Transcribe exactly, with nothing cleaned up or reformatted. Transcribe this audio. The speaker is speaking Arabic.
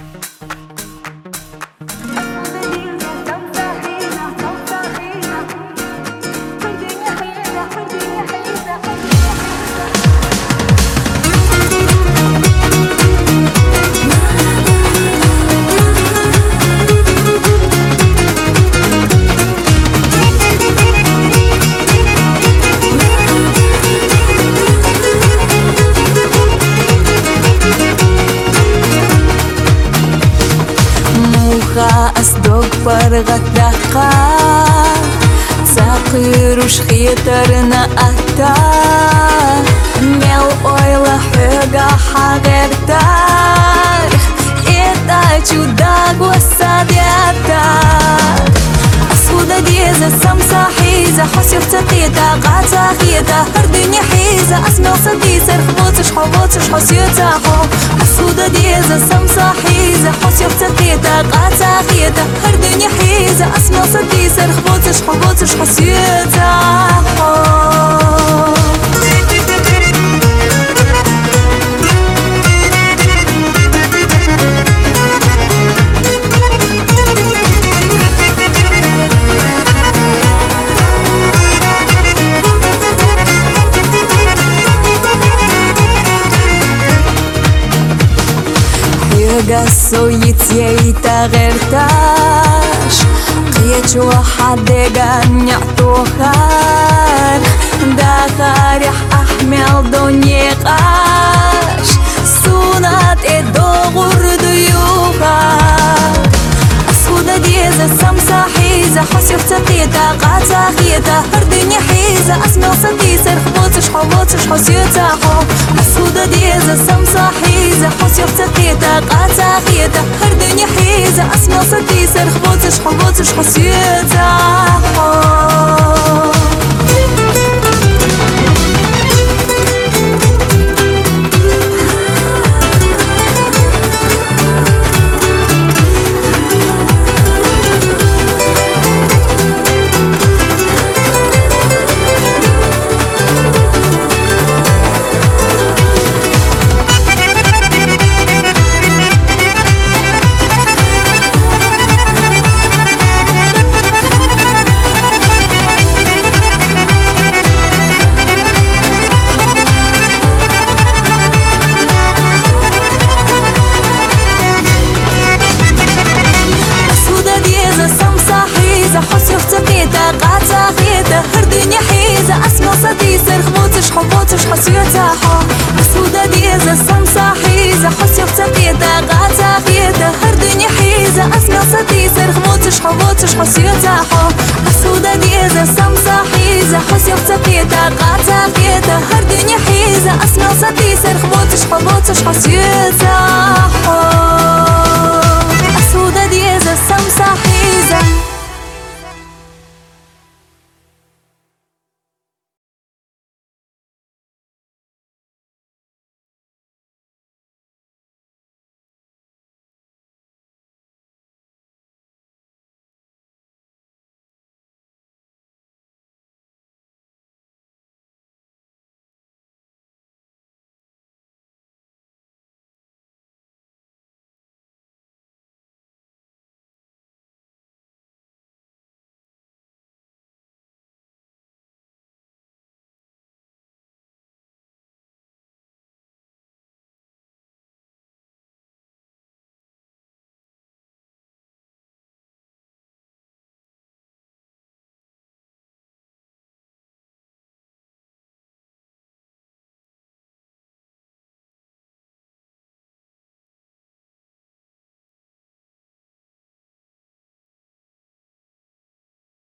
أصدق فرغت دقا ساقيروش خيترنا أتا ميل أويلا حقا حغيرتار إتا جوداق وساديتا أسودة ديزة سمسا حيزة حسيف تقيتا قاتا خيتا هردني حيزة أسمع صديسة رخبوتش حبوتش حسيتا حو أسودة ديزة سمسا حيزة حسيف تقيتا قاتا خيتا هردني حيزة أسمع صديسة رخبوتش حبوتش حسيتا حو قصويت ييتا غيرتاش قيتش واحد نعطوخار داخل يح أحمل دنيقاش سونات الدغر ديوخار أسودة ديزة سمسا حيزة حسيف تقيتا قاتا خيتا هردني حيزة أسمع صديسة رخبوتش حبوتش حسيتا حو أسودة ديزة سمسا حيزة حسيف تقيتا قاتا خيتا هردني حيزة أسمع صديسة رخبوتش حبوتش حسيتا حو حسيف تقيتا قاتا خيتا هردني حيزة أسمع صديسة رخبوتش حبوتش حسيتا حو أسودة ديزة سمسا حيزة حسيف تقيتا قاتا خيتا هردني حيزة أسمع صديسة رخبوتش حبوتش حسيتا حو أسودة ديزة سمسا حيزة حسيف تقيتا قاتا خيتا هردني حيزة أسمع صديسة رخبوتش حبوتش حسيتا حو